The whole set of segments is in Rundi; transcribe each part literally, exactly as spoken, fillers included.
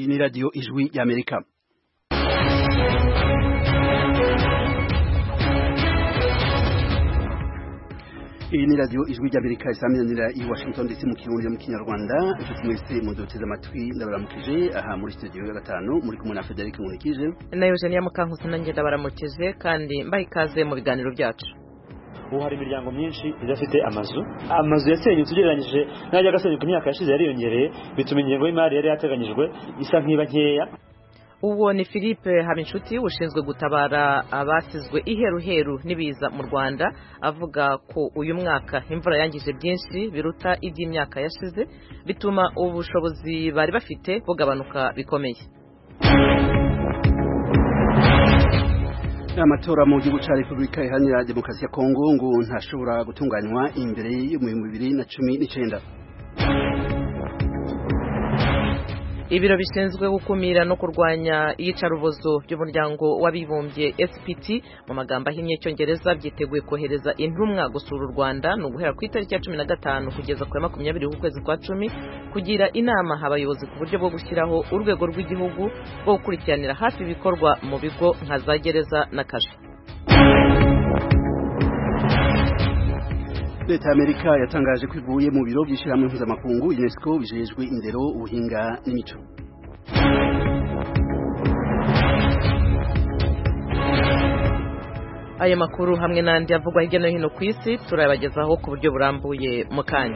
Iyi ni radio Ijwi y'Amerika. Iyi ni radio Ijwi y'Amerika isaminanira i Washington D C mu Kirundi mu Kinyarwanda. Inshuti mwese muduteze amatwi ndabaramukije aha muri studio ya gatanu muri kumwe na Frederic Munikije na Eugenia Mukankusi nanjye ndabaramukije kandi mbaye ikaze mu biganiro byacu. Ubu hari imiryango myinshi idafite amazu amazu yasenyutse ugereranyije n'ajya agasenyuka imyaka yashize yariyongereye bituma ingengo y'imari yari yateganyijwe isa nk'iba nkeya. Uwo ni Philippe Habinshuti ushinzwe gutabara abasizwe iheruheru n'ibiza mu Rwanda avuga ko uyu mwaka imvura yangije byinshi biruta iby'imyaka yashize bituma ubushobozi bari bafite bugabanuka bikomeye. Amatora mu gihugu ca Republika Iharanira Demokarasi ya Kongo ngo ntashobora gutunganywa imbere y'ibihumbi bibiri na cumi n'icenda. Ibiro bishinzwe gukumira no kurwanya iyicarubozo by'umuryango w'abibumbye S P T mu magambo ahinnye cyongereza byiteguye kohereza intumwa gusura u Rwanda no guhera ku itariki ya cumi na gatanu kugeza ku makumyabiri ukwezi kwa cumi kugira inama abayobozi ku buryo bwo gushyiraho urwego rw'igihugu rwo gukurikiranira hafi ibikorwa mu bigo nka za gereza na kasho. Leta ya Amerika yatangaje ko ivuye mu biro by'ishyirahamwe mpuzamakungu UNESCO bijejwe indero ubuhinga n'imico. Aya makuru hamwe n'andi avugwa hirya no hino ku isi turabagezaho ku buryo burambuye mu kanya.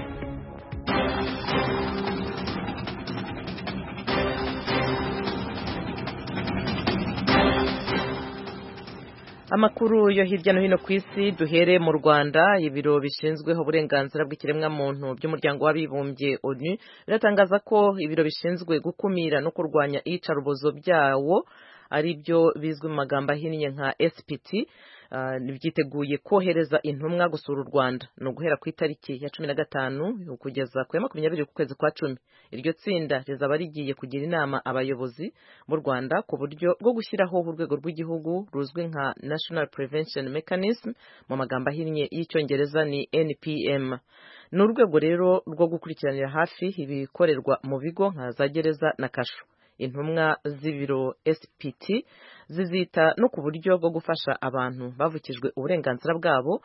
Amakuru yo hirya no hino ku isi duhere mu Rwanda. Ibiro bishinzweho uburenganzira bw'ikiremwa muntu by'umuryango w'abibumbye O N U biratangaza ko ibiro bishinzwe gukumira no kurwanya iyicarubozo byawo ari byo bizwi mu magambo ahinnye nka S P T Uh, nibyiteguye kohereza intumwa gusura u Rwanda no guhera ku itariki ya cumi na gatanu kugeza ku makumyabiri ukwezi kwa cumi. Iryo tsinda rizaba rigiye kugira inama abayobozi mu Rwanda ku buryo bwo gushyiraho urwego rw'igihugu ruzwi nka National Prevention Mechanism mu magambo ahinnye y'icyongereza ni N P M. Ni urwego rero rwo gukurikiranira hafi ibikorerwa mu bigo nka za gereza na kasho. Intumwa z'ibiro S P T zizita no ku buryo bwo gufasha abantu bavukijwe uburenganzira bwabo,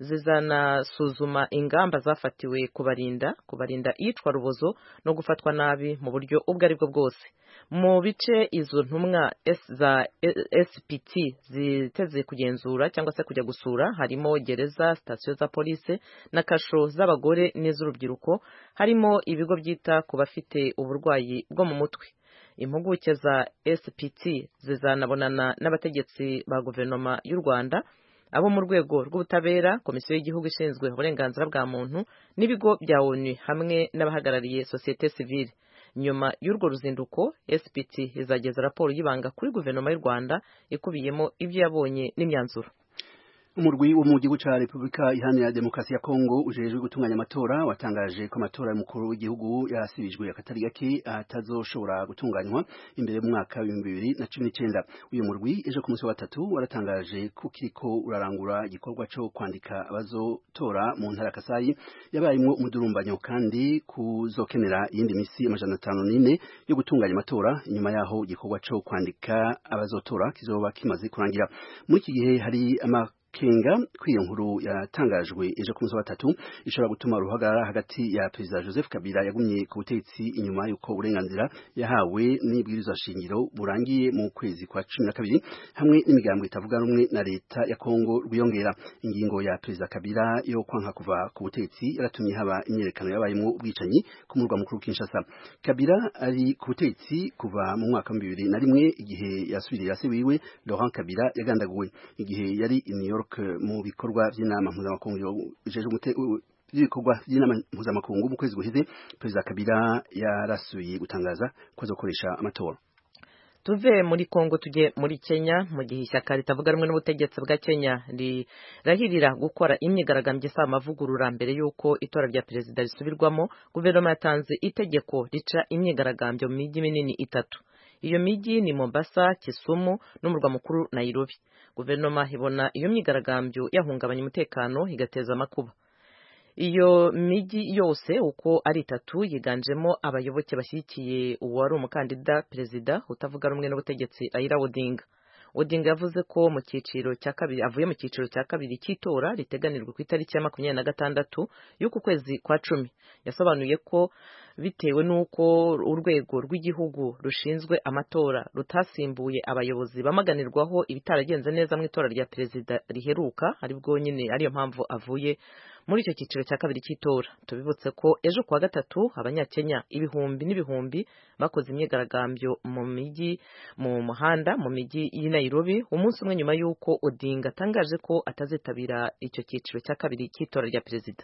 zizanasuzuma ingamba zafatiwe kubarinda kubarinda iyicwa rubozo no gufatwa nabi mu buryo ubwo ari bwo bwose. Mu bice izo ntumwa za S P T ziteze kugenzura cyangwa se kujya gusura harimo gereza, sitasiyo za polisi na kasho z'abagore n'iz'urubyiruko, harimo ibigo byita ku bafite uburwayi bwo mu mutwe. Impuguke za S P T zizanabonana n'abategetsi ba guverinoma y'u Rwanda, abo mu rwego rw'ubutabera, komisiyo y'igihugu ishinzwe uburenganzira bwa muntu n'ibigo bya O N U hamwe n'abahagarariye societe civile. Nyuma y'urwo ruzinduko S P T izageza raporo y'ibanga kuri guverinoma y'u Rwanda ikubiyemo ibyo yabonye n'imyanzuro. Umurwi wo mu gihugu ca Republika Iharanira Demokarasi ya Kongo ujejwe gutunganya amatora watangaje ko amatora y'umukuru w'igihugu yarasibijwe akatari gake atazoshobora gutunganywa imbere mu mwaka wa bibiri na cumi n'icenda. Uyu murwi ejo ku munsi wa gatatu waratangaje ko kiriko urarangura igikorwa cyo kwandika abazotora mu ntara Kasayi yabayimwo umudurumbanyo kandi kuzokenera iyindi misi amajana atanu n'ine yo gutunganya amatora. Inyuma yaho igikorwa cyo kwandika abazotora kizoba kimaze kurangira. Muri iki gihe hari ama Kenga kwiyo nkuru yatangajwe ejo ku munsi wa gatatu ishobora gutuma uruhagarara hagati ya Perezida Joseph Kabila yagumye ku butegetsi inyuma yuko uburenganzira yahawe n'ibwirizwa shingiro burangiye mu kwezi kwa cumi na kabiri hamwe n'imigambo itavuga rumwe na leta ya Kongo rwiyongera. Ingingo ya Perezida Kabila yo kwanka kuva ku butegetsi yaratumye haba imyerekano yabayemo ubwicanyi ku murwa mukuru Kinshasa. Kabila ari ku butegetsi kuva mu mwaka wa bibiri na rimwe igihe yasubiriye se wiwe Laurent Kabila yagandaguwe igihe yari i New York mu bikorwa by'inama mpuzamakungu jeje ibikorwa by'inama mpuzamakungu mu kwezi guhize. Perezida Kabila yarasuye gutangaza ko azokoresha amatora. Tuve muri Kongo tujye muri Kenya, mu gihe ishyaka ritavuga rumwe n'ubutegetsi bwa Kenya rirahirira gukora imyigaragambyo isaba amavugurura mbere y'uko itora rya perezida risubirwamo. Guverinoma yatanze itegeko rica imyigaragambyo mu mijyi minini itatu. Iyo mijyi ni Mombasa, Kisumu n'umurwa mukuru Nairobi. Guverinoma ibona iyo myigaragambyo yahungabanya umutekano igateza amakuba. iyo migi yose uko ari itatu yiganjemo abayoboke bashyigikiye uwari umukandida perezida utavuga rumwe n'ubutegetsi Raila Odinga. Odinga yavuze ko mu cyiciro cya kabiri avuye mu cyiciro cya kabiri cy'itora riteganirwa ku itariki ya makumyabiri na gatandatu y'uku kwezi kwa cumi. Yasobanuye ko bitewe n'uko urwego rw'igihugu rushinzwe amatora rutasimbuye abayobozi bamaganirwaho ibitaragenze neza mu itora rya perezida riheruka, aribwo nyine ariyo mpamvu avuye muri icyo cyiciro cya kabiri cy'itora. Tubibutse ko ejo kuwa gatatu abanyakenya ibihumbi n'ibihumbi bakoze imyigaragambyo mu mijyi mu muhanda mu mijyi y'i Nairobi, umunsi umwe nyuma y'uko Odinga atangaje ko atazitabira icyo cyiciro cya kabiri cy'itora rya perezida.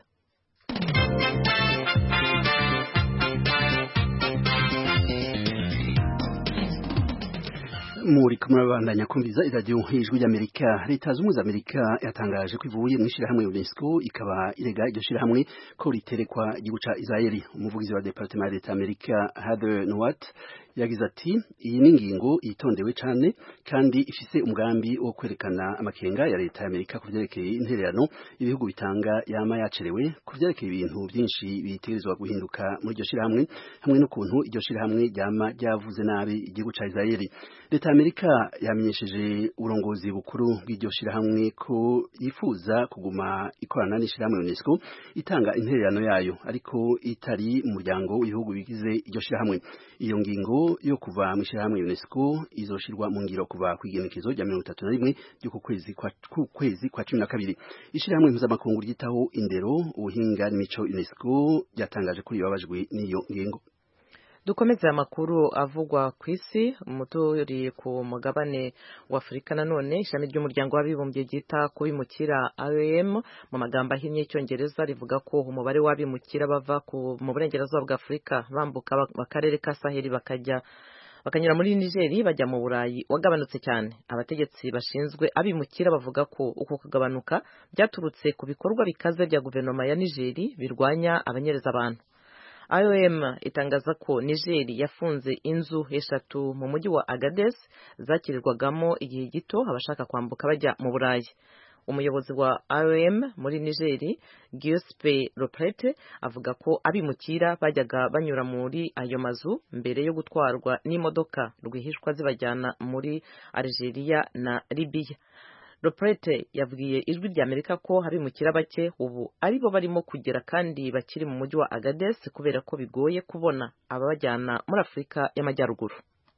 muri kumurabandanya kumviza iradiyo ijwi ry'Amerika. Leta z'ubumwe za Amerika yatangaje ko ivuye mu ishirahamwe UNESCO ikaba irega iryo shirahamwe ko riterekwa igihugu ca Israeli. Umuvugizi wa Departement ya Leta Amerika Heather Nauert yagize ati iyi ni ingingo itondewe cyane kandi ifise umugambi wo kwerekana amakenga ya Leta ya Amerika ku vyerekeye intererano ibihugu bitanga yama yacerewe ku vyerekeye ibintu byinshi bitegerezwa guhinduka muri iryo shirahamwe hamwe n'ukuntu iryo shirahamwe ryama ryavuze nabi igihugu ca Israeli. Leta ya Amerika yamenyesheje uburongozi bukuru bw'iryo shirahamwe ko yifuza kuguma ikorana n'ishirahamwe UNESCO itanga intererano yayo ariko itari mu muryango w'ibihugu bigize iryo shirahamwe. Iyo ngingo yo kuva mu ishirahamwe UNESCO izoshirwa mu ngiro kuva ku igenekezo rya mirongo itatu na rimwe ry'uku kwezi kwa kwezi kwa cumi na kabiri. Ishirahamwe mpuzamakungu ryitaho indero ubuhinga n'imico UNESCO ryatangaje ko yababajwe n'iyo ngingo. Dukomeze amakuru avugwa ku isi muturi ku mugabane wa Afrika. Nanone ishami ry'umuryango w'abibumbye ryita ku bimukira I O M mu magambo ahinnye y'Icyongereza rivuga ko umubare w'abimukira bava mu burengerazuba bwa Afrika bambuka akarere ka Saheli bakajya bakanyura muri Niger bajya mu Burayi wagabanutse cyane. Abategetsi bashinzwe abimukira bavuga ko uko kugabanuka byaturutse ku bikorwa bikaze bya guverinoma ya Niger birwanya abanyereza abantu. I O M itangaza ko Niger yafunze inzu eshatu mu mujyi wa Agadez zakirirwagamo igihe gito abashaka kwambuka bajya mu Burayi. Umuyobozi wa I O M muri Niger, Giuseppe Loprete, avuga ko abimukira bajyaga banyura muri ayo mazu mbere yo gutwarwa n'imodoka rwihishwa zibajyana muri Algeria na Libya. Loprete yabwiye ijwi rya Amerika ko habimukira bake ubu aribo barimo kugera kandi bakiri mu mujyi wa Agadez kubera ko bigoye kubona ababajyana muri Afrika y'Amajyaruguru.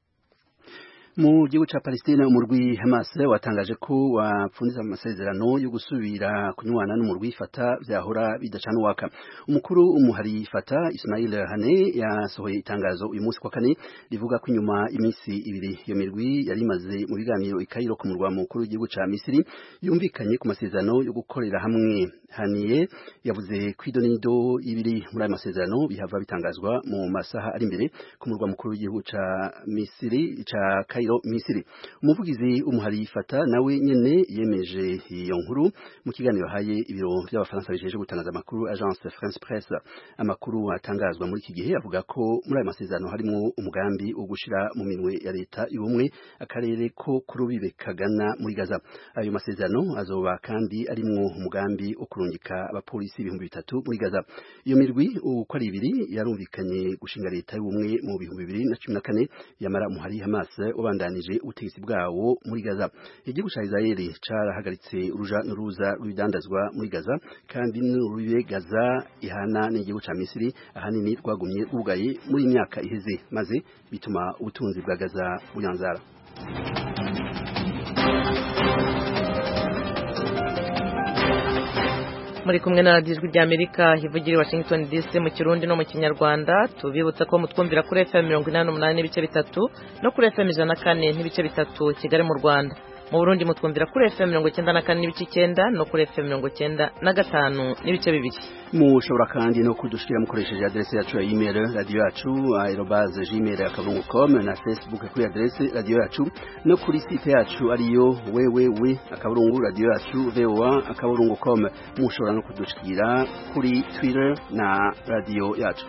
Mu gihugu ca Palestina umurwi Hamas watangaje ko wapfundiza amasezerano yo gusubira kunywana n'umurwi Fatah vyahora bidacana waka. Umukuru umuhari Fatah Ismail Haniyeh yasohoye itangazo uyu munsi kwa kane rivuga ko inyuma iminsi ibiri iyo mirwi yari imaze mu biganiro i Cairo ku murwa mukuru w'igihugu ca Misiri yumvikanye ku masezerano yo gukorera hamwe. Haniyeh yavuze ko idonido ibiri muri ayo masezerano bihava bitangazwa mu masaha ari imbere ku murwa mukuru w'igihugu ca Misiri ca Cairo Misiri. Umuvugizi umuhari Fatah nawe nyene yemeje iyo nkuru mu kiganiro haye ibiro by'abafaransa bijeje gutangaza amakuru Agence France Presse. Amakuru atangazwa muri iki gihe avuga ko muri ayo masezerano harimo umugambi wo gushira mu minwe ya leta y'ubumwe akarere ko kurubibe kagana muri Gaza. Ayo masezerano azoba kandi arimwo umugambi wo kurungika abapolisi ibihumbi bitatu muri Gaza. Iyo mirwi uko ari ibiri yarumvikanye gushinga leta y'ubumwe mu bihumbi bibiri na cumi na kane yamara umuhari Hamas ubandanije ubutegetsi bwawo muri Gaza. Igihugu ca Israeli carahagaritse uruja n'uruza rw'ibidandazwa muri Gaza kandi n'urubibe Gaza ihana n'igihugu ca Misiri ahanini rwagumye rwugaye muri imyaka iheze maze bituma ubutunzi bwa Gaza buyanzara. Muri kumwe na Ijwi rya Amerika hivugira Washington D C mu Kirundi no mu Kinyarwanda. Tubibutsa ko mutwumvira kuri F M mirongo inani n'umunani n'ibice bitatu no kuri F M ijana na kane n'ibice bitatu Kigali mu Rwanda. Mu Burundi mutwumvira kuri F M mirongo icyenda na kane n'ibice icyenda no kuri F M mirongo icyenda na gatanu n'ibice bibiri. Mushobora kandi no kudushikira mukoresheje adresse yacu ya email radio yacu arobase gmail akaburungu com na Facebook kuri adresse radio yacu no kuri site yacu ariyo www akaburungu radio yacu voa akaburungu com. Mushobora no kudushikira kuri Twitter na radio yacu.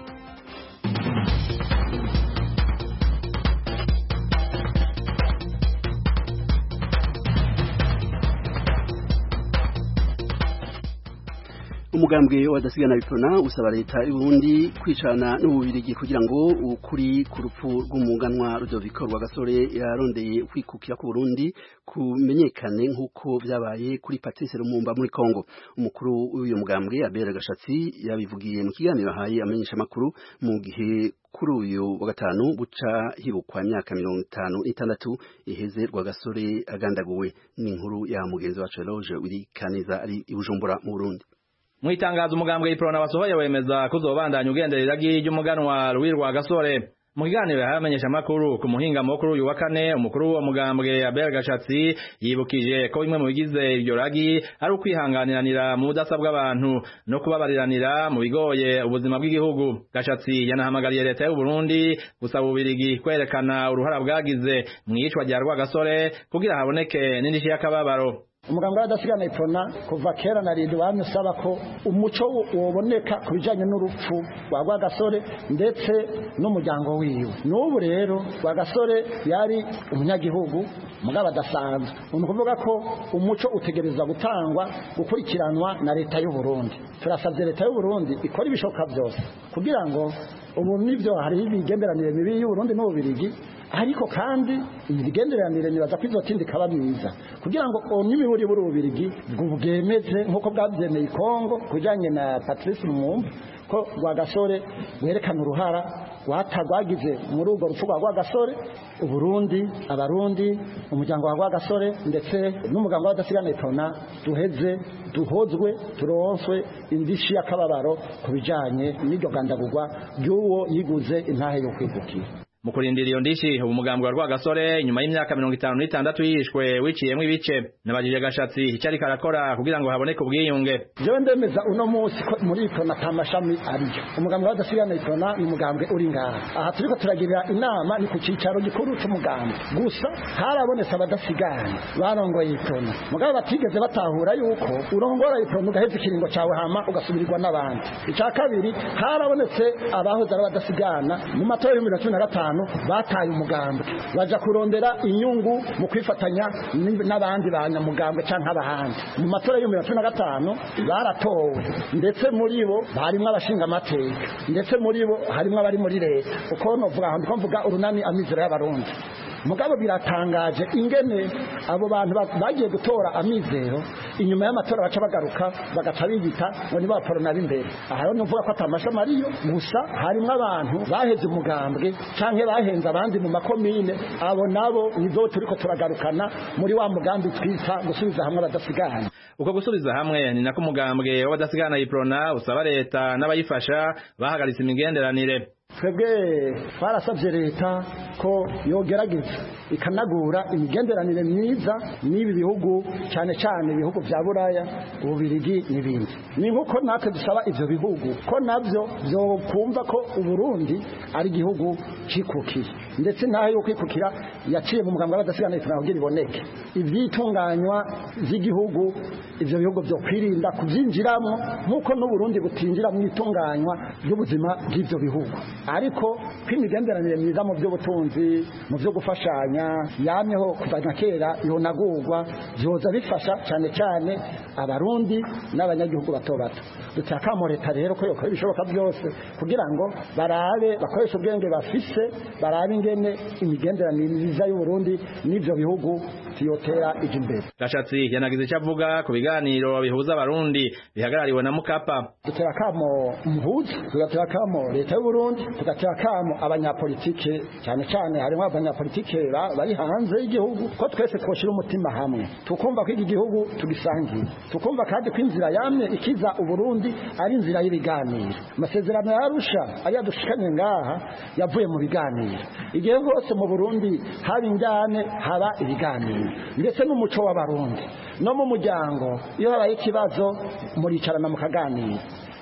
umugambwe w'abadasigana Iprona usaba leta y'u Burundi kwicana n'ububirigi kugira ngo ukuri ku rupfu rw'umuganwa Rudoviko Rwagasore yarondeye kwikukira ku Burundi kumenyekane nk'uko vyabaye kuri Patrice Lumumba muri Kongo. Umukuru w'uyu mugambwe Abel Gashatsi yabivugiye mu kiganiro haye amenyesha makuru mu gihe kuri uyu wa gatanu buca hibukwa imyaka mirongo itanu n'itandatu iheze Rwagasore agandaguwe. Ni inkuru ya mugenzi wacu Eloge Wirikaneza ari i Bujumbura mu Burundi. Mwitangazo umugambwe Iprona basohoye wemeza kuzobandanya ugenderera ry'umuganwa Louis Rwagasore. Mu kiganiro yamenyesha makuru ku muhinga mukuru uyu wa kane umukuru wa mugambwe Abel Gashatsi yibukije ko bimwe mu bigize iryo ragi ari ukwihanganiranira mu budasa bw'abantu no kubabariranira mu bigoye ubuzima bw'igihugu. Gashatsi yanahamagariye leta y'u Burundi gusaba ubirigi kwerekana uruhara bwagize mu iyicwa rya Rwagasore kugira haboneke n'indishyi y'akababaro. Umugambwe w'abadasigana Iprona kuva kera na rindi wamye usaba ko umuco woboneka kubijanye n'urupfu rwa Rwagasore ndetse n'umuryango wiwe. N'ubu rero Rwagasore yari umunyagihugu mugabo adasanzwe. Umuntu kuvuga ko umuco utegerezwa gutangwa gukurikiranwa na leta y'u Burundi. Turasabye leta y'u Burundi ikora ibishoboka byose kugira ngo ubu nivyo hari ibigenderanire bibi y'u Burundi n'ububirigi, ariko kandi ibigenderanire nibaza kwizotindi kaba myiza kugira ngo n'imiburi buri ubirigi bwemeze nkuko bwabyemeye Kongo kujanye na Patrice Lumumba ko Rwagasore werekana uruhara watagwagize muri urwo rupfu rwa Rwagasore. Uburundi, abarundi, umuryango wa Rwagasore ndetse n'umugambwe w'abadasigana Iprona duheze duhozwe turonswe indishi y'akababaro kubijanye n'iryo gandagurwa ry'uwo yiguze intahe yo kwigukira. Mukurindira iyo ndishi umugambwe wa Rwagasore nyuma y'imyaka mirongo itanu n'itandatu yishwe wiciyemwe ibice. Nabajije Gashatsi icari karakora kugira ngo haboneke ubwiyunge. Jewe ndemeza uno munsi ko muri Iprona tamashami ariyo. Umugambwe w'abadasigana Iprona ni umugambwe uri ngaha. Aha turiko turagirira inama ni ku cicaro gikuru c'umugambwe. Gusa harabonetse abadasigana barongoye Iprona. Mugabo batigeze batahura yuko urongora Iprona ugaheza ikiringo cawe hama ugasubirirwa n'abandi. Ica kabiri harabonetse abahoze ari abadasigana mu matora y'ibihumbi bibiri na cumi na gatanu bataye umugambwe baja kurondera inyungu mu kwifatanya n'abandi banyamugambwe canke abahandi. Mu matora y'ibihumbi bibiri na cumi na gatanu baratowe ndetse muri bo harimwo abashinga amateka ndetse muri bo harimwo abari muri leta. Uko novuga aho ndiko mvuga urunani amizero y'abarundi. Mugabo biratangaje ingene abo bantu bagiye gutora amizero inyuma y'amatora baca bagaruka bagaca bigita ngo ni baporona b'imbere. Aha rero novuga ko atamasha mariyo gusa harimo abantu baheze umugambwe canke bahenze abandi mu makomine. Abo nabo nizo turiko turagarukana muri wa mugambi twita gusubiza hamwe abadasigana. Uko gusubiza hamwe ni nako umugambwe w'abadasigana Iprona usaba leta n'abayifasha bahagaritse imigenderanire. Twebwe twarasabye leta ko yogerageza ikanagura imigenderanire myiza n'ibi bihugu cyane cyane ibihugu vya Buraya, Ububirigi n'ibindi. Ni nkuko natwe dusaba ivyo bihugu ko navyo byo kumva ko Uburundi ari igihugu cikukiye ndetse naho yo kwikukira yaciye mu mugambwe w'abadasigana Iprona kugira iboneke. Ivyitunganywa vy'igihugu ivyo bihugu byo kwirinda kuvyinjiramo nkuko n'Uburundi butinjira mu itunganywa ry'ubuzima bw'ivyo bihugu. Ariko kwimigenderanire myiza mu by'ubutunzi mu byo gufashanya yamyeho kuva na kera yonagurwa byoza bifasha cyane cyane abarundi n'abanyagihugu bato bato. Dutakamo leta rero ko yokora ibishoboka byose kugira ngo barabe bakoresha ubwenge bafise barabe ingene imigenderanire myiza y'u Burundi n'ivyo bihugu tiyotera ije imbere. Gashatsi yanagize icyo avuga ku biganiro bihuza abarundi bihagarariwe na Mukapa. Duterakamo muhuza tugaterakamo leta y'u Burundi tugaterakamo abanyapolitike cyane cyane harimo abanyapolitike bari hanze y'igihugu ko twese twoshira umutima hamwe tukumva ko iki gihugu tugisangiye tukumva kandi ko inzira yamye ikiza Uburundi ari inzira y'ibiganiro. Amasezerano yarusha ari yadushikanye ngaha yavuye mu biganiro. Igihe hose mu Burundi hari injyane haba ibiganiro ndetse n'umuco w'abarundi no mu muryango iyo habaye ikibazo muricarana mukaganira.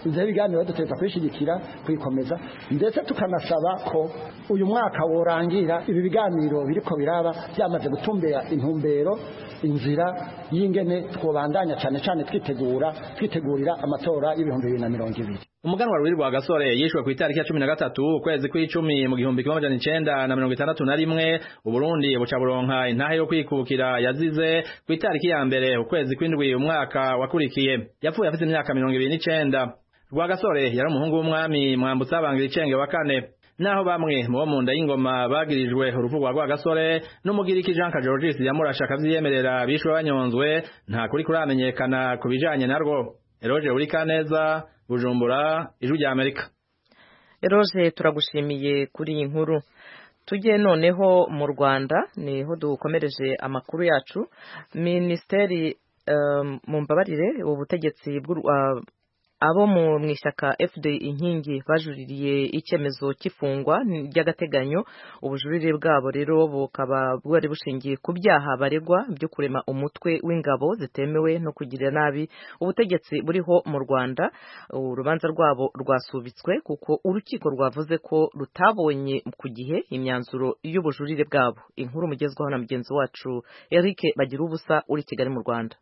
ivyo biganiro dutegerezwa kwishigikira kwikomeza ndetse tukanasaba ko uyu mwaka worangira ibi biganiro biriko biraba byamaze gutumbera intumbero inzira y'ingene twobandanya cyane cyane twitegura twitegurira amatora y'ibihumbi bibiri na mirongo ibiri. Umuganwa Ruwiri rwa Gasore yishwe ku itariki ya cumi na gatatu ukwezi kw'icumi mu gihumbi kimwe amajana icenda na mirongo itandatu na rimwe Uburundi buca buronka intahe yo kwikukira yazize ku itariki ya mbere ukwezi kw'indwi umwaka wakurikiye. Yapfuye afite imyaka mirongo ibiri n'icenda. Rwa Gasore yari umuhungu w'umwami Mwambutsa Bangira Icenge wa kane. Naho bamwe mu bo mu nda y'ingoma bagirijwe urupfu rwa Rwa Gasore n'umugiriki Jean Kajorgis yamurasha akavyiyemerera bishwe banyonzwe nta kuri kuramenyekana ku bijanye narwo. Eroje Urikaneza, Bujumbura, Ijwi rya Amerika. Eroje turagushimiye kuri iyi nkuru. Tujye noneho mu Rwanda niho dukomereje amakuru yacu. Ministeri um, mu mbabarire ubutegetsi bw'u uh, abo mu mwishyaka F D inkingi bajuririye icyemezo cy'ifungwa ry'agateganyo. Ubujurire bwabo rero bukaba bwari bushingiye ku byaha baregwa byo kurema umutwe w'ingabo zitemewe no kugira nabi ubutegetsi buriho mu Rwanda. Urubanza rwabo rwasubitswe kuko urukiko rwavuze ko rutabonye ku gihe imyanzuro y'ubujurire bwabo. Inkuru mugezwaho na mugenzi wacu Eric Bagirubusa uri Kigali mu Rwanda.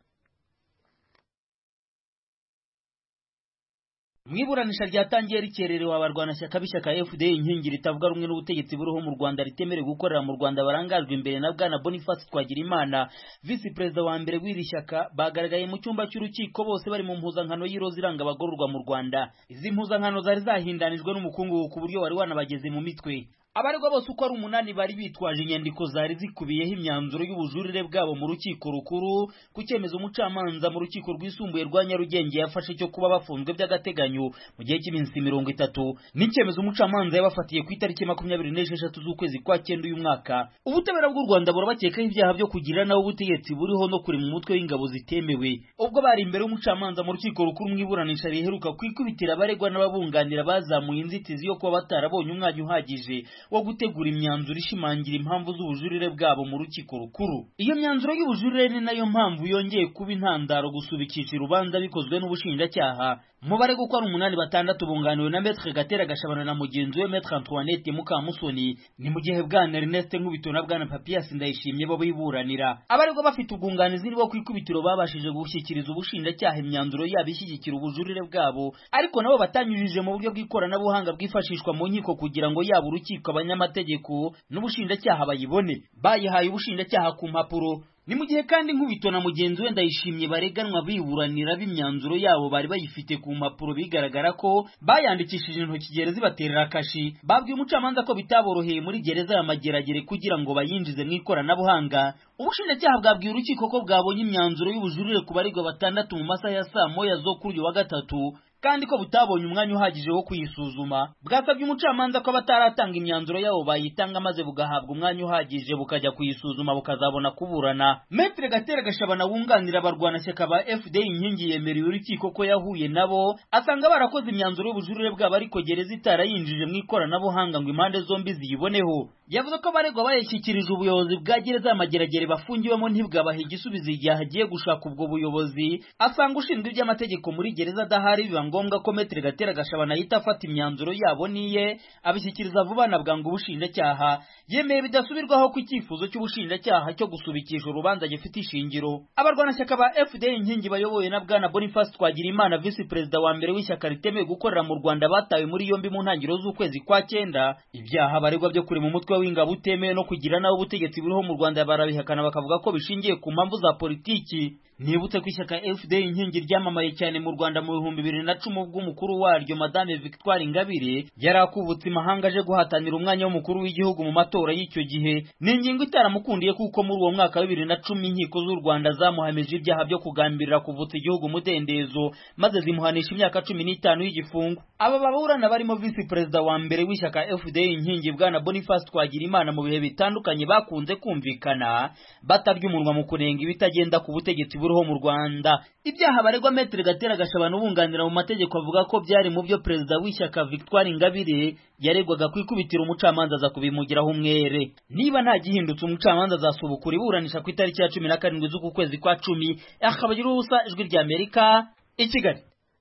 Mwiburanisha ryatangiye rikererewe abarwanashyaka b'ishyaka F D inkingi ritavuga rumwe n'ubutegetsi buriho mu Rwanda ritemerewe gukorera mu Rwanda barangajwe imbere na bwana Boniface Twagirimana vice perezida wa mbere w'iri shyaka bagaragaye mu cyumba cy'urukiko bose bari mu mpuzankano y'iroza iranga abagororwa mu Rwanda. Izi mpuzankano zari zahindanijwe n'umukungu ku buryo wari wanabageze mu mitwe. Abaregwa bose uko ari umunani bari bitwaje inyandiko zari zikubiyeho imyanzuro y'ubujurire bwabo mu rukiko rukuru ku cyemezo umucamanza mu rukiko rwisumbuye rwa Nyarugenge yafashe cyo kuba bafunzwe by'agateganyo mu gihe cy'iminsi mirongo itatu n'icyemezo umucamanza yabafatiye ku itariki makumyabiri n'esheshatu z'ukwezi kwa cyenda uyu mwaka. Ubutabera bw'u Rwanda burabakekaho ibyaha byo kugira nawe ubutegetsi buriho no kuri mu mutwe w'ingabo zitemewe. Ubwo bari imbere y'umucamanza mu rukiko rukuru mwiburanisha riheruka kwikubitira abaregwa n'ababunganira bazamuye inzitizi yo kuba batarabonye umwanya uhagije wo gutegura imyanzuro ishimangira impamvu z'ubujurire bwabo mu rukiko rukuru. Iyo myanzuro y'ubujurire ni nayo mpamvu yongeye kuba intandaro gusubikisha urubanza bikozwe n'ubushinjacyaha. Mubare guko ari umunani batandatu bunganiwe na Maître Gatera Gashabana na mugenzi we Maître Antoinette Mukamusoni, ni mu gihe bwana Ernest Nkubito na bwana Papias Ndayishimye bo biburanira. Abaregwa bafite ubwunganizi nibo kwikubitiro babashije gushyikiriza ubushinjacyaha imyanzuro yabo ishyigikira ubujurire bwabo, ariko nabo batanyujije mu buryo bw'ikoranabuhanga bwifashishwa mu nkiko kugira ngo yaba urukiko abanyamategeko n'ubushinjacyaha bayibone. Bayihaye ubushinjacyaha ku mpapuro. Ni mu gihe kandi Nkubito na mugenzi we Ndayishimye bareganwa biburanira b'imyanzuro yabo bari bayifite ku mpapuro bigaragara ko bayandikishije intoki gereza baterera kashi. Babwiye umucamanza ko bitaboroheye muri gereza ya Mageragere kugira ngo bayinjize mu ikoranabuhanga. Ubushinjacyaha bwabwiye urukiko ko bwabonye imyanzuro y'ubujurire ku baregwa batandatu mu masaha ya saa moya zo kuri uyu wa gatatu kandi ko butabonye umwanya uhagije wo kuyisuzuma. Bwasabye umucamanza ko bataratanga imyanzuro yabo bayitanga maze bugahabwa umwanya uhagije bukajya kuyisuzuma bukazabona kuburana. Maître Gatera Gashabana wunganira abarwanashyaka ba F D inkingi yemereye urukiko ko yahuye nabo asanga barakoze imyanzuro y'ubujurire bwabo ariko gereza itarayinjije mu ikoranabuhanga ngo impande zombi ziyiboneho. Yavuze ko baregwa bayishyikirije ubuyobozi bwa gereza y'Amageragere bafungiwemo ntibwabaha igisubizo igihe hagiye gushaka ubwo buyobozi. Asanga ushinzwe iby'amategeko muri gereza adahari biba ngombwa ko Maître Gatera Gashabana yita afata imyanzuro yabo niye abishyikiriza vuba na bwangu ubushinjacyaha. Yemeye bidasubirwaho ku icyifuzo cy'ubushinjacyaha cyo gusubikisha urubanza gifite ishingiro. Abarwanashyaka ba F D inkingi bayoboye na bwana Boniface Twagirimana vice perezida wa mbere w'ishyaka ritemewe gukorera mu Rwanda batawe muri yombi mu ntangiriro z'ukwezi kwa cyenda. Ibyaha baregwa byo kuri mu mutwe w'ingabo utemewe no kugira nawe ubutegetsi buriho mu Rwanda barabihakana bakavuga ko bishingiye ku mpamvu za politiki. Nibutse ko ishyaka F D inkingi ryamamaye cyane mu Rwanda mu bihumbi bibiri na cumi ubwo umukuru waryo Madame Victoire Ingabire yarakuvutse imahanga aje guhatanira umwanya w'umukuru w'igihugu mu matora y'icyo gihe. Ni ingingo itaramukundiye kuko muri uwo mwaka wa bibiri na cumi inkiko z'u Rwanda zamuhamije ibyaha byo kugambirira kuvutsa igihugu umudendezo maze zimuhanisha imyaka cumi n'itanu y'igifungo. Aba baburana barimo vice perezida wa mbere w'ishyaka F D inkingi bwana Boniface Twagirimana mu bihe bitandukanye bakunze kumvikana batarya umunwa mu kunenga ibitagenda ku butegetsi buriho mu Rwanda. Ibyaha baregwa Maître Gatera Gashabana ubunganira mu mategeko avuga ko byari mu byo perezida w'ishyaka Victoire Ingabire yaregwaga kwikubitira umucamanza aza kubimugiraho umwere. Niba nta gihindutse umucamanza azasubukura iburanisha ku itariki ya cumi na karindwi z'uku kwezi kwa cumi. Akabagira ubusa Ijwi rya Amerika i Kigali.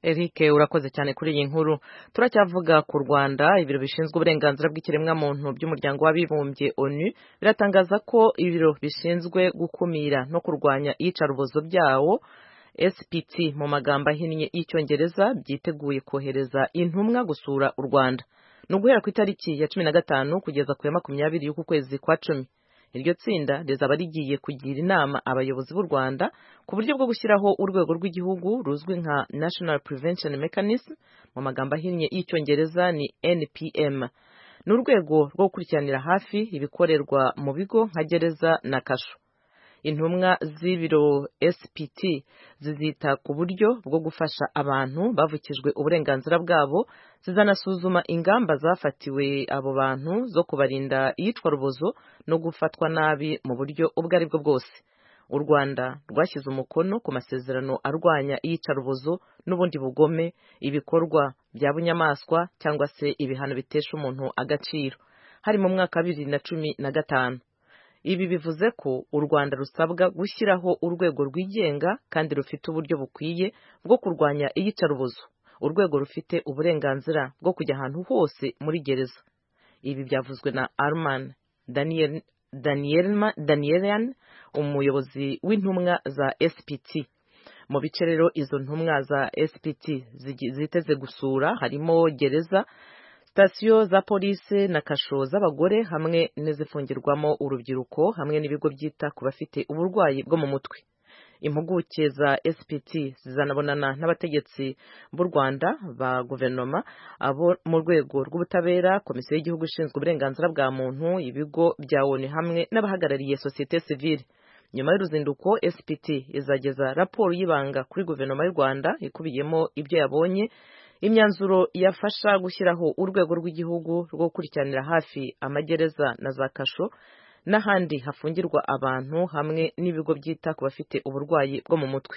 Eric urakoze cyane kuri iyi nkuru. Turacyavuga ku Rwanda. Ibiro bishinzwe uburenganzira bw'ikiremwa muntu by'umuryango w'abibumbye O N U biratangaza ko ibiro bishinzwe gukumira no kurwanya iyicarubozo byawo S P T mu magambo ahinnye y'icyongereza byiteguye kohereza intumwa gusura u Rwanda. No guhera ku itariki ya cumi na gatanu kugeza ku ya makumyabiri y'uku kwezi kwa cumi. Iryo tsinda rizaba rigiye kugira inama abayobozi b'u Rwanda ku buryo bwo gushyiraho urwego rw'igihugu ruzwi nka National Prevention Mechanism mu magambo ahinnye y'icyongereza ni N P M. Ni urwego rwo gukurikiranira hafi ibikorerwa mu bigo nka gereza na kasho. Intumwa z'ibiro S P T zizita ku buryo bwo gufasha abantu bavukijwe uburenganzira bwabo, zizanasuzuma ingamba zafatiwe abo bantu zo kubarinda iyicwa rubozo no gufatwa nabi mu buryo ubwo ari bwo bwose. U Rwanda rwashyize umukono ku masezerano arwanya iyica rubozo n'ubundi bugome, ibikorwa bya bunyamaswa cyangwa se ibihano bitesha umuntu agaciro, hari mu mwaka wa bibiri na cumi na gatanu. Ibi bivuze ko u Rwanda rusabwa gushyiraho urwego rwigenga kandi rufite uburyo bukwiye bwo kurwanya iyicarubozo, urwego rufite uburenganzira bwo kujya ahantu hose muri gereza. Ibi byavuzwe na Arman Daniel Danielma Danielian, umuyobozi w'intumwa za S P T. Mu bice rero izo ntumwa za S P T ziteze gusura harimo gereza, sitasiyo za polisi na kasho z'abagore hamwe n'izifungirwamo urubyiruko hamwe n'ibigo byita ku bafite uburwayi bwo mu mutwe. Impuguke za S P T zizanabonana n'abategetsi b'u Rwanda ba guverinoma, abo mu rwego rw'ubutabera, komisiyo y'igihugu ishinzwe uburenganzira bwa muntu, ibigo bya O N U hamwe n'abahagarariye sosiyete sivile. Nyuma y'uruzinduko S P T izageza raporo y'ibanga kuri guverinoma y'u Rwanda ikubiyemo ibyo yabonye, imyanzuro yafasha gushyiraho urwego rw'igihugu rwo gukurikiranira hafi amagereza na za kasho n'ahandi hafungirwa abantu hamwe n'ibigo byita ku bafite uburwayi bwo mu mutwe.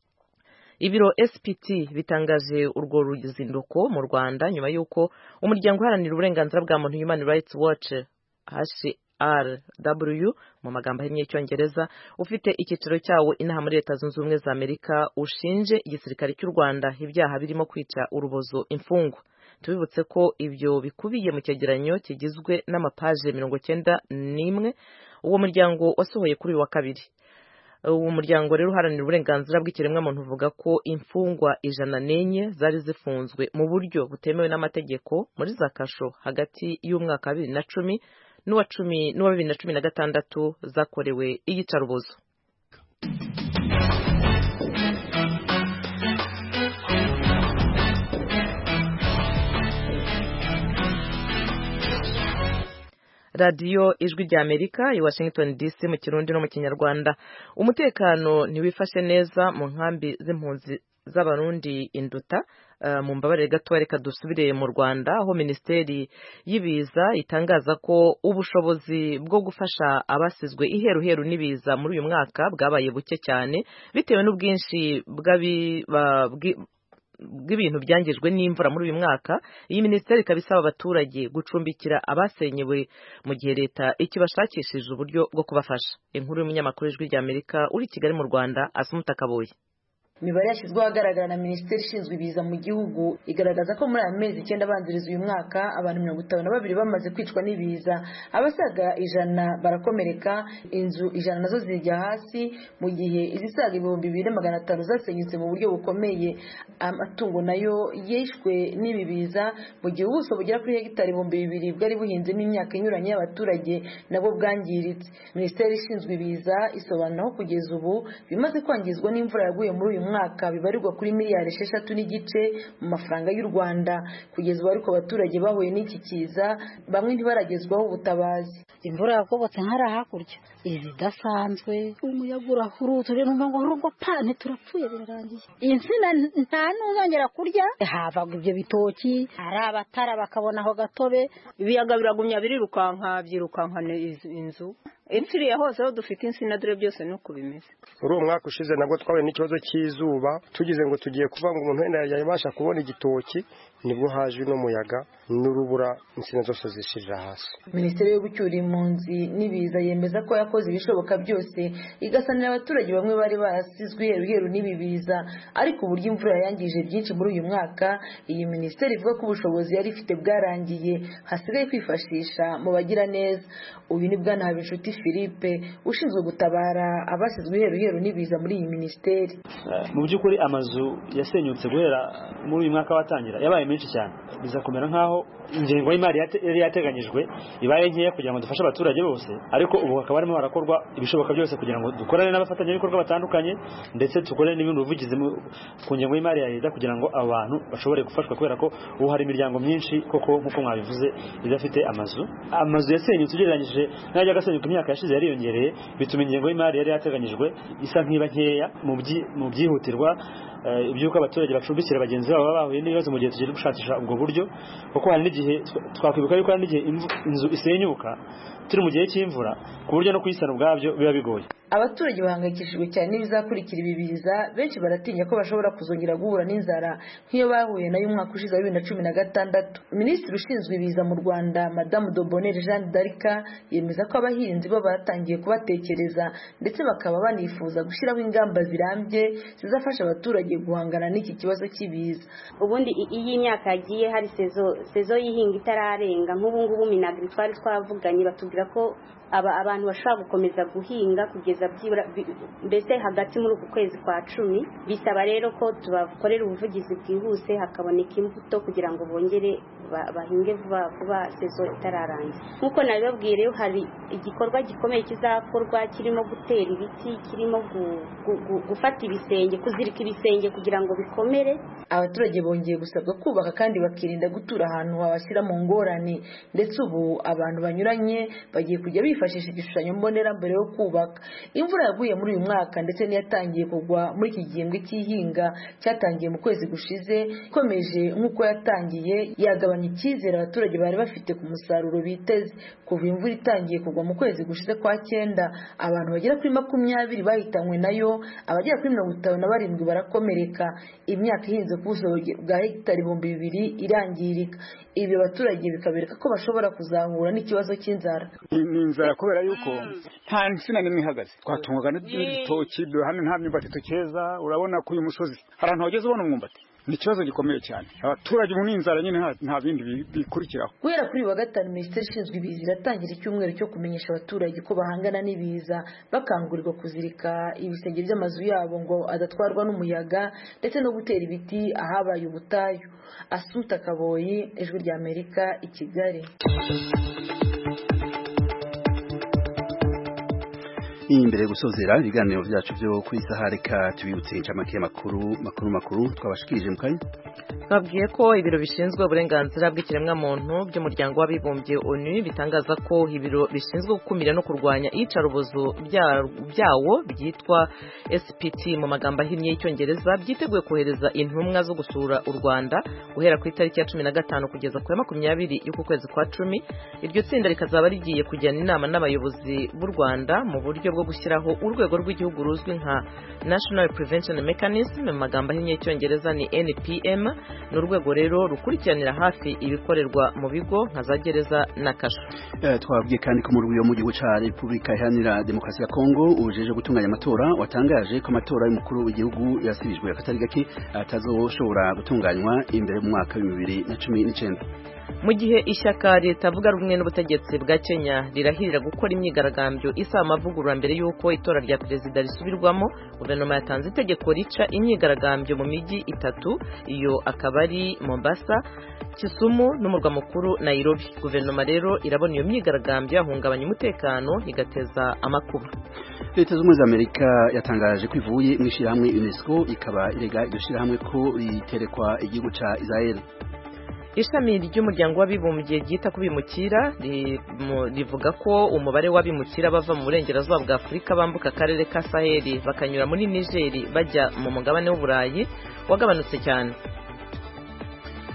Ibiro S P T bitangaje urwo ruzinduko mu Rwanda nyuma y'uko umuryango uharanira uburenganzira bwa muntu Human Rights Watch H R W mu magambo ahinnye y'icyongereza ufite icyiciro cyawo inaha muri Leta Zunze Ubumwe za Amerika ushinje igisirikare cy'u Rwanda ibyaha birimo kwica urubozo imfungwa. Tubibutse ko ibyo bikubiye mu cyegeranyo kigizwe n'amapaje mirongo cyenda n'imwe uwo muryango wasohoye kuri uyu wa kabiri. Uwo muryango rero uharanira uburenganzira bw'ikiremwa muntu uvuga ko imfungwa ijana n'enye zari zifunzwe mu buryo butemewe n'amategeko muri za kasho hagati y'umwaka wa bibiri na cumi n'uwa cumi n'uwa bibiri na cumi na gatandatu zakorewe iyicarubozo. Radio Ijwi rya Amerika i Washington D C mu Kirundi no mu Kinyarwanda. Umutekano ntiwifashe neza mu nkambi z'impunzi z'abarundi Induta. Uh, mu mbabarire gato reka dusubire mu Rwanda aho Minisiteri y'Ibiza itangaza ko ubushobozi bwo gufasha abasizwe iheruheru n'ibiza muri uyu mwaka bwabaye buke cyane bitewe n'ubwinshi bw'abi bw'ibintu byangijwe n'imvura muri uyu mwaka. Iyi minisiteri ikaba isaba abaturage gucumbikira abasenyewe mu gihe leta ikibashakishije uburyo bwo kubafasha. Inkuru y'umunyamakuru w'Ijwi rya Amerika uri Kigali mu Rwanda Asumuta Kaboyi. Imibare yashyizweho ahagaragara na Minisiteri ishinzwe ibiza mu gihugu igaragaza ko muri aya mezi icyenda abanziriza uyu mwaka abantu mirongo itanu na babiri bamaze kwicwa n'ibiza, abasaga ijana barakomereka, inzu ijana nazo zijya hasi, mu gihe izisaga ibihumbi bibiri magana atanu zasenyutse mu buryo bukomeye. Amatungo nayo yishwe n'ibi biza, mu gihe ubuso bugera kuri hegitari ibihumbi bibiri bwari buhinzemo imyaka inyuranye y'abaturage nabwo bwangiritse. Minisiteri ishinzwe ibiza isobanura ko kugeza ubu bimaze kwangizwa n'imvura yaguye muri uyu mwaka bibarirwa kuri miliyari esheshatu n'igice mu mafaranga y'u Rwanda. Kugeza ubu ariko abaturage bahuye n'iki kiza bamwe ntibaragezwaho ubutabazi. Imvura yakobotse nkara hakurya izidasanzwe, umuyaga urahurutse numva ngo ngo pane turapfuye birarangiye. Insina nta nuzongera kurya, havaga ibyo bitoki, ari abatara bakabona aho gatobe, ibiyaga biragumya birirukanka byirukankane inzu ipfiriye hose aho dufite insina dore byose nuko bimeze. Uri umwaka ushize nabwo twawe n'ikibazo cy'izuba tugize ngo tugiye kuva ngo umuntu wenda yabasha kubona igitoki nibwo haje no muyaga n'urubura insina zose zishirira hasi. Minisiteri y'ubucyuri impunzi n'ibiza yemeza ko yakoze ibishoboka byose igasanira abaturage bamwe bari barasizwe iheruheru n'ibibiza, ariko uburyo imvura yangije byinshi muri uyu mwaka iyi minisiteri ivuga ko ubushobozi yari ifite bwarangiye hasigaye kwifashisha mu bagira neza. Uyu ni bwana Habinshuti Philippe ushinzwe gutabara abasizwe iheruheru n'ibiza muri iyi minisiteri. Mu by'ukuri amazu yasenyutse guhera muri uyu mwaka watangira yabaye menshi cyane, bizakomera nkaho ingengo y'imari yari yateganyijwe ibaye nkeya kugira ngo dufashe abaturage bose, ariko ubu hakaba harimo harakorwa ibishoboka byose kugira ngo dukorane n'abafatanyabikorwa batandukanye ndetse dukorane n'ibindi ubuvugizi ku ngengo y'imari ya leta kugira ngo abantu bashobore gufashwa, kubera ko ubu hari imiryango myinshi koko nk'uko mwabivuze idafite amazu. Amazu yasenyutse ugereranyije n'ajya agasenyuka imyaka yashize yariyongereye, bituma ingengo y'imari yari yateganyijwe isa nk'iba nkeya mu byihutirwa ibyuko abaturage bacumbikira bagenzi babo bahuye n'ibibazo mu gihe tugiye gushakisha ubwo buryo, kuko hari n'igihe twakwibuka yuko hari n'igihe inzu isenyuka turi mu gihe cy'imvura ku buryo no kuyisana ubwabyo biba bigoye. Abaturage bahangayikishijwe cyane n'ibizakurikira ibibiza, benshi baratinya ko bashobora kuzongera guhura n'inzara nk'iyo bahuye nayo umwaka ushize wa bibiri na cumi na gatandatu. Minisitiri ushinzwe ibiza mu Rwanda Madamu Dobonere Jeanne d'Arc yemeza ko abahinzi bo batangiye kubatekereza ndetse bakaba banifuza gushyiraho ingamba zirambye zizafasha abaturage guhangana n'iki kibazo cy'ibiza. Ubundi iyi myaka yagiye hari sezo sezo y'ihinga itararenga, nk'ubu ngubu Minagri twari twavuganye batubwira ko aba abantu bashobora gukomeza guhinga kugeza mbese hagati muri uku kwezi kwa cumi. Bisaba rero ko tubakorera ubuvugizi bwihuse hakaboneka imbuto kugira ngo bongere bahinge vuba vuba sezo itararangira. Nk'uko nabibabwiye rero hari igikorwa gikomeye kizakorwa kirimo gutera ibiti, kirimo gufata ibisenge, kuzirika ibisenge kugira ngo bikomere. Abaturage bongeye gusabwa kubaka kandi bakirinda gutura ahantu habashyira mu ngorane, ndetse ubu abantu banyuranye bagiye kujya bifashisha igishushanyo mbonera mbere yo kubaka. Imvura yaguye muri uyu mwaka ndetse niyatangiye kugwa muri iki gihembwe cy'ihinga cyatangiye mu kwezi gushize ikomeje nk'uko yatangiye yagabanya icyizere abaturage bari bafite ku musaruro biteze. Kuva imvura itangiye kugwa mu kwezi gushize kwa cyenda abantu bagera kuri makumyabiri bahitanywe nayo, abagera kuri mirongo itanu na barindwi barakomereka. Imyaka ihinze ku buso bwa hegitari ibihumbi bibiri irangirika. Ibi abaturage bikabereka ko bashobora kuzahura n'ikibazo cy'inzara. Inzara kubera yuko nta nsina nimwe ihagaze, twatungwaga n'ibitoki hano nta myumbati tukeza. Urabona ko uyu musozi hari ahantu wageze ubona umwumbati, ni ikibazo gikomeye cyane. Abaturage mu n'inzara nyine nta bindi bikurikiraho. Guhera kuri wa gatanu minisiteri ishinzwe ibiza iratangira icyumweru cyo kumenyesha abaturage ko bahangana n'ibiza, bakangurirwa kuzirika ibisenge by'amazu yabo ngo adatwarwa n'umuyaga ndetse no gutera ibiti ahabaye ubutayu. Assumpta Kaboyi, Ijwi ry'Amerika, i Kigali. Imbere gusozera ibiganiro byacu byo kuri saha reka tubibutse incamake makuru makuru makuru twabashikirije mu kanya. Babwiye ko ibiro bishinzwe uburenganzira bw'ikiremwa muntu by'umuryango w'abibumbye O N U bitangaza ko ibiro bishinzwe gukumira no kurwanya iyicarubozo byawo byitwa S P T mu magambo ahinnye y'Icyongereza byiteguye kohereza intumwa zo gusura u Rwanda guhera ku itariki ya cumi na gatanu kugeza ku ya makumyabiri y'uku kwezi kwa cumi. Iryo tsinda rikazaba rigiye kujyana inama n'abayobozi b'u Rwanda mu buryo bwo gushyiraho urwego rw'igihugu ruzwi nka National Prevention Mechanism mu magambo ahinnye y'Icyongereza ni N P M. Ni urwego rero rukurikiranira hafi ibikorerwa mu bigo nka za gereza na kasho. Eh, twabwiye kandi ko mu rwego mu gihugu cya Repubulika Iharanira Demokarasi ya Kongo ujeje gutunganya amatora watangaje ko amatora y'umukuru w'igihugu yasibijwe akatari gake atazoshobora gutunganywa imbere mu mwaka wa bibiri na cumi n'icyenda. Mu gihe ishyaka ritavuga rumwe n'ubutegetsi bwa Kenya rirahirira gukora imyigaragambyo isaba amavugurura mbere y'uko itora rya perezida risubirwamo, guverinoma yatanze itegeko rica imyigaragambyo mu mijyi itatu, iyo akaba ari Mombasa, Kisumu n'umurwa mukuru Nairobi. Guverinoma rero irabona iyo myigaragambyo yahungabanya umutekano igateza amakuba. Leta z'Ubumwe za Amerika yatangaje ko ivuye mu ishyirahamwe UNESCO ikaba irega iryo shyirahamwe ko riterekwa igihugu ca Israel. Ishami ry'umuryango w'abibumbye ryita ku bimukira rivuga ko umubare w'abimukira bava mu burengerazuba bwa Afurika bambuka akarere ka Saheli bakanyura muri Niger bajya mu mugabane w'Uburayi wagabanutse cyane.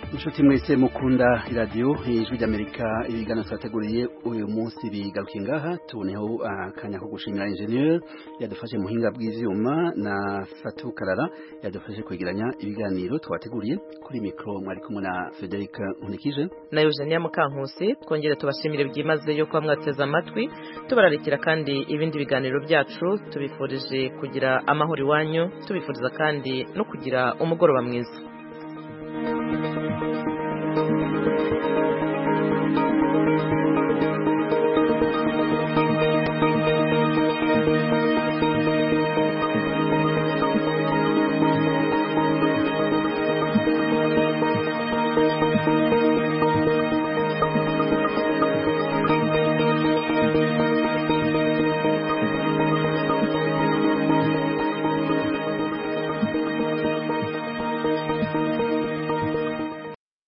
inshuti mwese mukunda iradiyo ijwi ry'Amerika ibiganiro twateguriye uyu munsi bigarukiye ngaha tuboneho akanya ko gushimira ingenieur yadufashe muhinga bw'ivyuma na Fatou Karara yadufashe kwegeranya ibiganiro twateguriye kuri mikro mwari kumwe na Frederic Unikije na Eugenia Mukankusi twongere tubashimire byimaze yo kwa mwateza amatwi tubararikira kandi ibindi biganiro byacu tubifurije kugira amahoro iwanyu tubifuriza kandi no kugira umugoroba mwiza